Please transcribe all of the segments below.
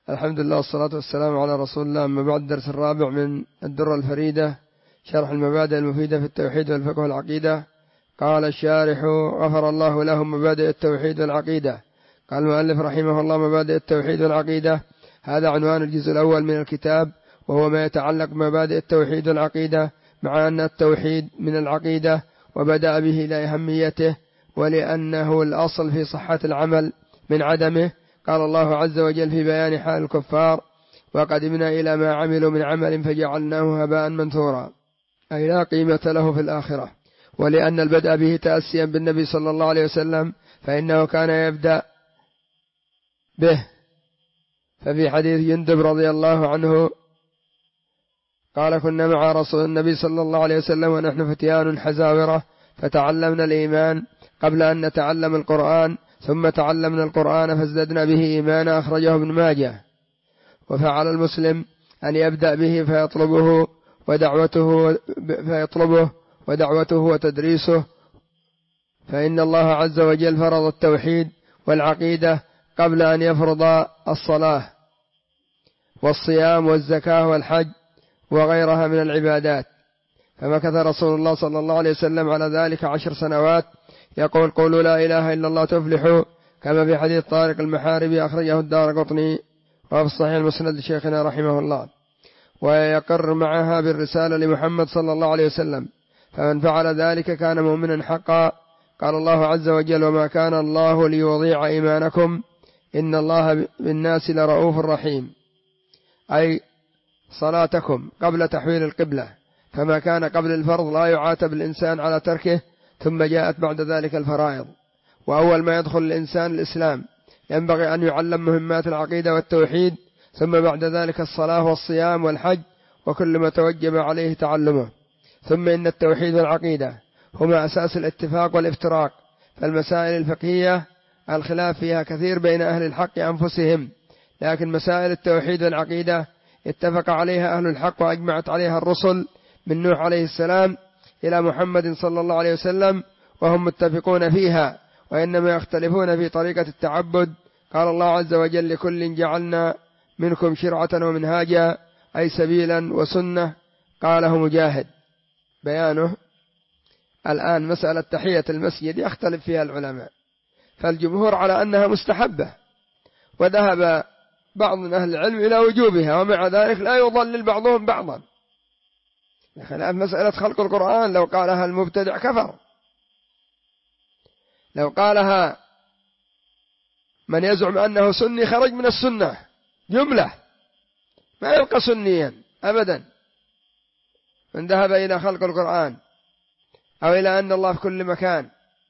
الحمد لله والصلاة والسلام على رسول الله. أما بعد، الدرس الرابع من الدرة الفريدة، شرح المبادئ المفيدة في التوحيد والفقه والعقيدة. قال الشارح غفر الله لهم مبادئ التوحيد والعقيدة. قال المؤلف رحمه الله: مبادئ التوحيد والعقيدة، هذا عنوان الجزء الأول من الكتاب، وهو ما يتعلق بمبادئ التوحيد والعقيدة، مع أن التوحيد من العقيدة وبدأ به لأهميته ولأنه الأصل في صحة العمل من عدمه. قال الله عز وجل في بيان حال الكفار: وقدمنا إلى ما عملوا من عمل فجعلناه هباء منثورا، أي لا قيمة له في الآخرة. ولأن البدء به تأسيا بالنبي صلى الله عليه وسلم، فإنه كان يبدأ به. ففي حديث جندب رضي الله عنه قال: كنا مع رسول النبي صلى الله عليه وسلم ونحن فتيان حزاورة، فتعلمنا الإيمان قبل أن نتعلم القرآن، ثم تعلمنا القرآن فازددنا به إيمانا. أخرجه ابن ماجه. وفعل المسلم أن يبدأ به فيطلبه ودعوته وتدريسه، فإن الله عز وجل فرض التوحيد والعقيدة قبل أن يفرض الصلاة والصيام والزكاة والحج وغيرها من العبادات. فمكث رسول الله صلى الله عليه وسلم على ذلك 10 سنوات يقول: قولوا لا إله إلا الله تفلحوا، كما في حديث طارق المحاربي أخرجه الدارقطني وفي الصحيح المسند لشيخنا رحمه الله. ويقر معها بالرسالة لمحمد صلى الله عليه وسلم، فمن فعل ذلك كان مؤمنا حقا. قال الله عز وجل: وما كان الله ليضيع إيمانكم إن الله بالناس لرؤوف رحيم، أي صلاتكم قبل تحويل القبلة، فما كان قبل الفرض لا يعاتب الإنسان على تركه، ثم جاءت بعد ذلك الفرائض. وأول ما يدخل الإنسان الإسلام ينبغي أن يعلم مهمات العقيدة والتوحيد، ثم بعد ذلك الصلاة والصيام والحج وكل ما توجب عليه تعلمه. ثم إن التوحيد والعقيدة هما أساس الاتفاق والافتراق، فالمسائل الفقهية الخلاف فيها كثير بين أهل الحق أنفسهم، لكن مسائل التوحيد والعقيدة اتفق عليها أهل الحق وأجمعت عليها الرسل من نوح عليه السلام إلى محمد صلى الله عليه وسلم، وهم متفقون فيها، وإنما يختلفون في طريقة التعبد. قال الله عز وجل: لكل جعلنا منكم شرعة ومنهاجا، أي سبيلا وسنة. قاله مجاهد. بيانه: الآن مسألة تحية المسجد يختلف فيها العلماء، فالجمهور على أنها مستحبة، وذهب بعض من أهل العلم إلى وجوبها، ومع ذلك لا يضلل بعضهم بعضا، خلاف مسألة خلق القرآن. لو قالها المبتدع كفر، لو قالها من يزعم أنه سني خرج من السنة جملة، ما يبقى سنيا أبدا. من ذهب إلى خلق القرآن أو إلى أن الله في كل مكان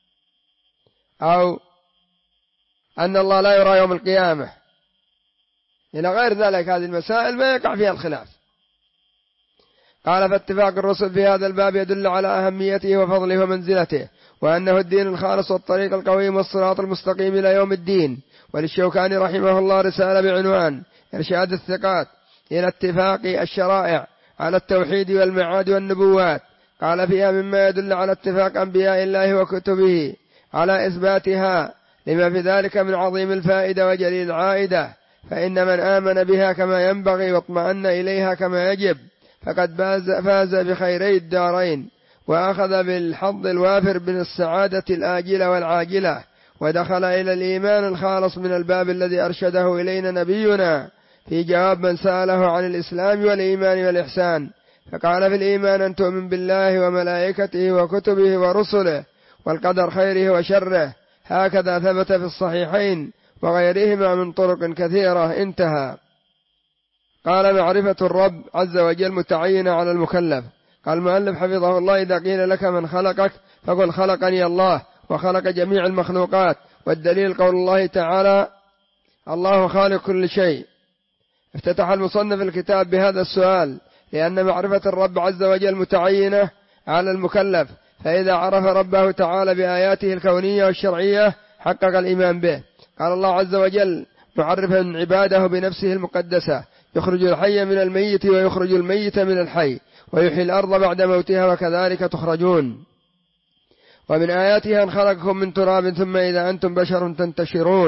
أو أن الله لا يرى يوم القيامة إلى غير ذلك، هذه المسائل ما يقع فيها الخلاف. قال: فاتفاق الرسل في هذا الباب يدل على أهميته وفضله ومنزلته، وأنه الدين الخالص والطريق القويم والصراط المستقيم إلى يوم الدين. وللشوكاني رحمه الله رسالة بعنوان إرشاد الثقات إلى اتفاق الشرائع على التوحيد والمعاد والنبوات. قال فيها: مما يدل على اتفاق أنبياء الله وكتبه على إثباتها، لما في ذلك من عظيم الفائدة وجليل العائدة، فإن من آمن بها كما ينبغي واطمأن إليها كما يجب فقد فاز بخيري الدارين، وأخذ بالحظ الوافر من السعادة الآجلة والعاجلة، ودخل إلى الإيمان الخالص من الباب الذي أرشده إلينا نبينا في جواب من سأله عن الإسلام والإيمان والإحسان. فقال في الإيمان: أن تؤمن بالله وملائكته وكتبه ورسله والقدر خيره وشره، هكذا ثبت في الصحيحين وغيرهما من طرق كثيرة. انتهى. قال: معرفة الرب عز وجل متعينة على المكلف. قال المؤلف حفظه الله: إذا قيل لك من خلقك فقل خلقني الله، وخلق جميع المخلوقات. والدليل قول الله تعالى: الله خالق كل شيء. افتتح المصنف الكتاب بهذا السؤال لأن معرفة الرب عز وجل متعينة على المكلف، فإذا عرف ربه تعالى بآياته الكونية والشرعية حقق الإيمان به. قال الله عز وجل معرفا عباده بنفسه المقدسة: يخرج الحي من الميت ويخرج الميت من الحي ويحيي الأرض بعد موتها وكذلك تخرجون. ومن آياتها أن خلقكم من تراب ثم إذا أنتم بشر تنتشرون.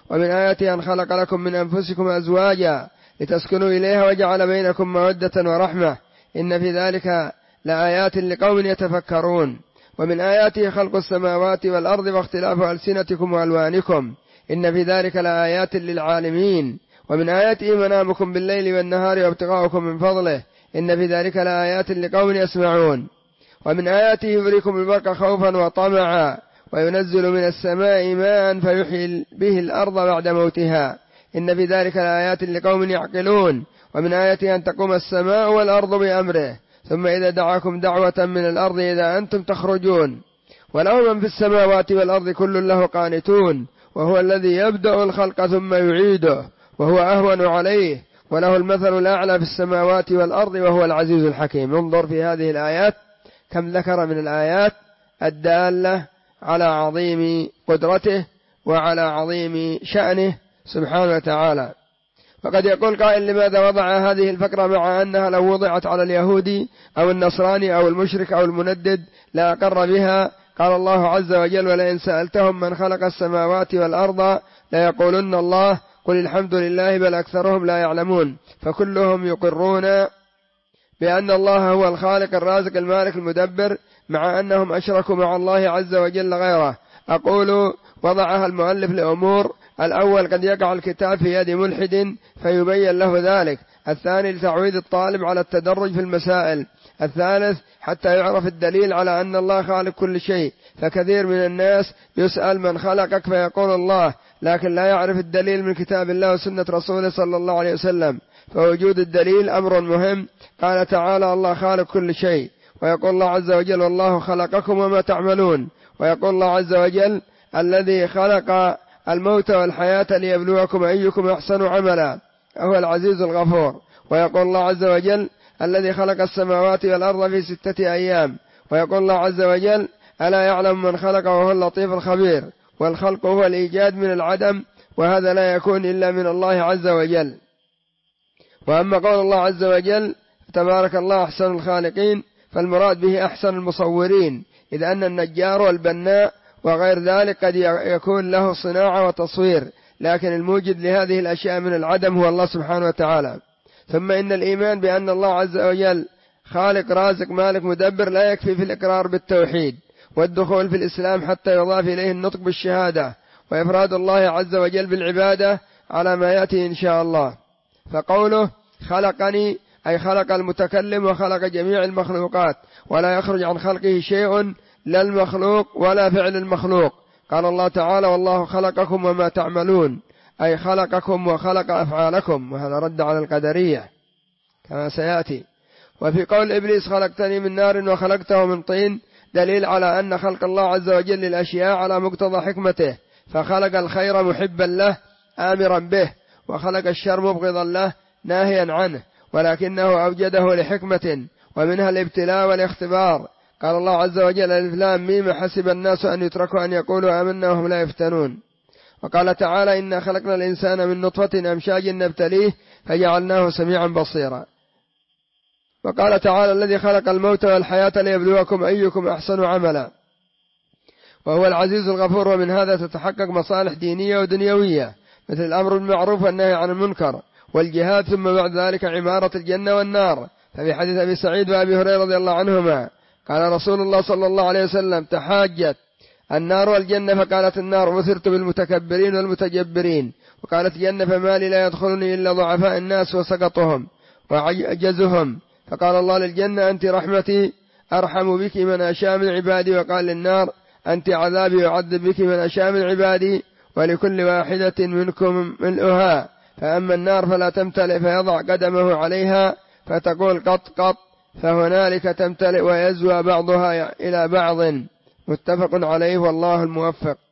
ومن آياته أن خلق لكم من أنفسكم أزواجا لتسكنوا إليها وجعل بينكم مودة ورحمة إن في ذلك لآيات لقوم يتفكرون. ومن آياته خلق السماوات والأرض واختلاف ألسنتكم وألوانكم إن في ذلك لآيات للعالمين. ومن آياته منامكم بالليل والنهار وابتغاؤكم من فضله إن في ذلك لآيات لقوم يسمعون. ومن آياته يريكم البرق خوفا وطمعا وينزل من السماء ماء فيحيي به الأرض بعد موتها إن في ذلك لآيات لقوم يعقلون. ومن آياته أن تقوم السماء والأرض بأمره ثم إذا دعاكم دعوة من الأرض إذا أنتم تخرجون. وله من في السماوات والأرض كل له قانتون وهو الذي يبدأ الخلق ثم يعيده وهو أهون عليه وله المثل الأعلى في السماوات والأرض وهو العزيز الحكيم. انظر في هذه الآيات كم ذكر من الآيات الدالة على عظيم قدرته وعلى عظيم شأنه سبحانه وتعالى. فقد يقول قائل لماذا وضع هذه الفقرة مع أنها لو وضعت على اليهودي أو النصراني أو المشرك أو المندد لا أقر بها؟ قال الله عز وجل ولئن سألتهم من خلق السماوات والأرض ليقولن الله قل الحمد لله بل أكثرهم لا يعلمون. فكلهم يقرون بأن الله هو الخالق الرازق المالك المدبر مع أنهم أشركوا مع الله عز وجل غيره. أقول وضعها المؤلف لأمور: الأول قد يقع الكتاب في يد ملحد فيبين له ذلك. الثاني لتعويض الطالب على التدرج في المسائل. الثالث حتى يعرف الدليل على أن الله خالق كل شيء، فكثير من الناس يسأل من خلقك فيقول الله، لكن لا يعرف الدليل من كتاب الله وسنة رسوله صلى الله عليه وسلم. فوجود الدليل أمر مهم. قال تعالى الله خالق كل شيء، ويقول الله عز وجل والله خلقكم وما تعملون، ويقول الله عز وجل الذي خلق الموت والحياة ليبلوكم أيكم أحسن عملا هو العزيز الغفور. ويقول الله عز وجل الذي خلق السماوات والأرض في 6 أيام. ويقول الله عز وجل ألا يعلم من خلق وهو اللطيف الخبير. والخلق هو الإيجاد من العدم، وهذا لا يكون إلا من الله عز وجل. وأما قول الله عز وجل تبارك الله أحسن الخالقين فالمراد به أحسن المصورين، إذ أن النجار والبناء وغير ذلك قد يكون له صناعة وتصوير، لكن الموجد لهذه الأشياء من العدم هو الله سبحانه وتعالى. ثم إن الإيمان بأن الله عز وجل خالق رازق مالك مدبر لا يكفي في الإقرار بالتوحيد والدخول في الإسلام حتى يضاف إليه النطق بالشهادة وإفراد الله عز وجل بالعبادة على ما يأتي إن شاء الله. فقوله خلقني أي خلق المتكلم وخلق جميع المخلوقات، ولا يخرج عن خلقه شيء لا المخلوق ولا فعل المخلوق. قال الله تعالى والله خلقكم وما تعملون، أي خلقكم وخلق أفعالكم، وهذا رد على القدرية كما سيأتي. وفي قول إبليس خلقتني من نار وخلقته من طين دليل على أن خلق الله عز وجل للأشياء على مقتضى حكمته، فخلق الخير محبا له آمرا به، وخلق الشر مبغضا له ناهيا عنه، ولكنه أوجده لحكمة ومنها الابتلاء والاختبار. قال الله عز وجل الف لام ميم حسب الناس أن يتركوا أن يقولوا آمنا وهم لا يفتنون. وقال تعالى إنا خلقنا الإنسان من نطفة أمشاج نبتليه فجعلناه سميعا بصيرا. وقال تعالى الذي خلق الموت والحياة ليبلوكم أيكم أحسن عملا، وهو العزيز الغفور. ومن هذا تتحقق مصالح دينية ودنيوية مثل الأمر بالمعروف والنهي عن المنكر والجهاد، ثم بعد ذلك عمارة الجنة والنار. ففي حديث أبي سعيد وأبي هريرة رضي الله عنهما قال رسول الله صلى الله عليه وسلم تحاجت النار والجنة، فقالت النار مثرت بالمتكبرين والمتجبرين، وقالت الجنة فما لي لا يدخلني إلا ضعفاء الناس وسقطهم وعجزهم. فقال الله للجنة أنت رحمتي أرحم بك من أشاء من عبادي، وقال للنار أنت عذابي أعذب بك من أشاء من عبادي، ولكل واحدة منكم ملؤها. فأما النار فلا تمتلئ فيضع قدمه عليها فتقول قط قط، فهنالك تمتلئ ويزوى بعضها إلى بعض. متفق عليه والله الموفق.